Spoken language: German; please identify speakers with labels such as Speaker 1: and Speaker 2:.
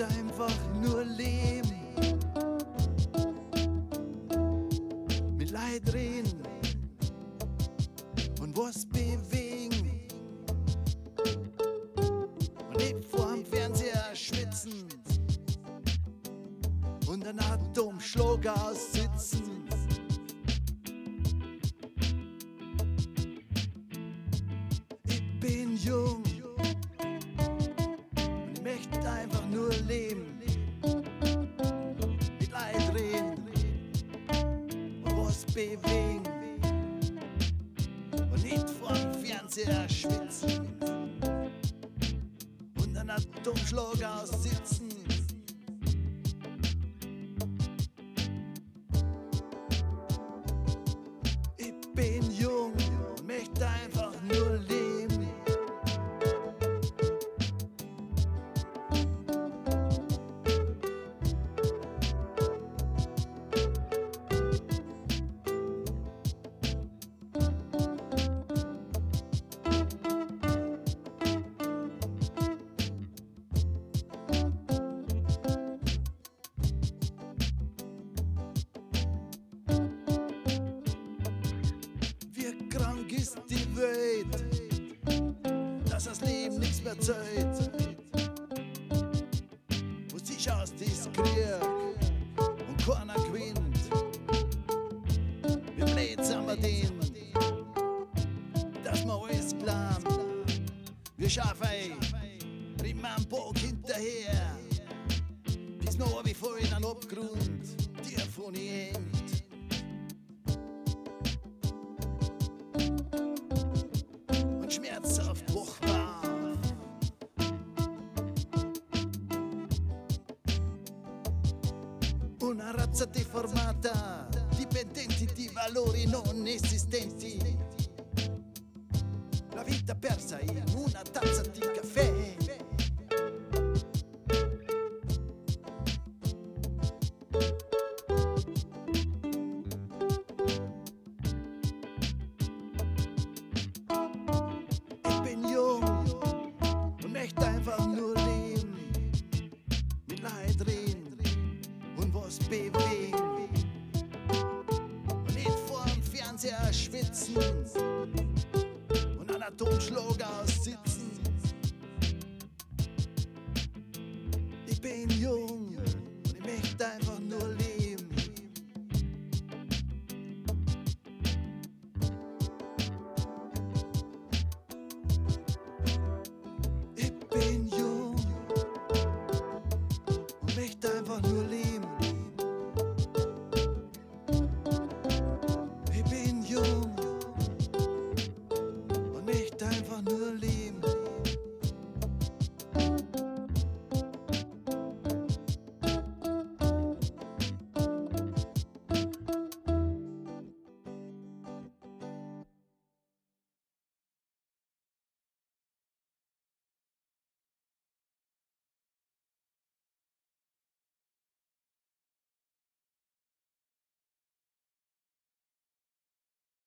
Speaker 1: möchte einfach nur leben, mit Leid reden und was bewegen und nicht vorm Fernseher schwitzen und einen Atomschlag aussitzen. Ich bin jung und ich möchte einfach nur leben, mit Leid reden und was bewegen und nicht vorm Fernseher schwitzen und einen Atomschlag aussitzen. Ich bin jung und möchte einfach nur leben. Wie krank ist die Welt, dass das Leben nichts mehr zählt. Wo sie schaust, ist Krieg und keiner gewinnt. Wie blöd sind wir denn, dass wir alles planen. Wir schaffen immer einen Bock hinterher, bis noch wie voll in einen Abgrund, der von ihr hängt. Und schmerzhaft wachbar. Una razza deformata, dipendenti di valori non esistenti. La vita persa in una tazza di caffè. Ich bin jung und möchte einfach nur leben, mit Leid reden und was bewegen und nicht vorm Fernseher schwitzen und einen Atomschlag aussitzen. Ich bin jung und ich möchte einfach nur leben. Ich bin jung und möchte einfach nur leben. Ich bin jung und möchte einfach nur leben.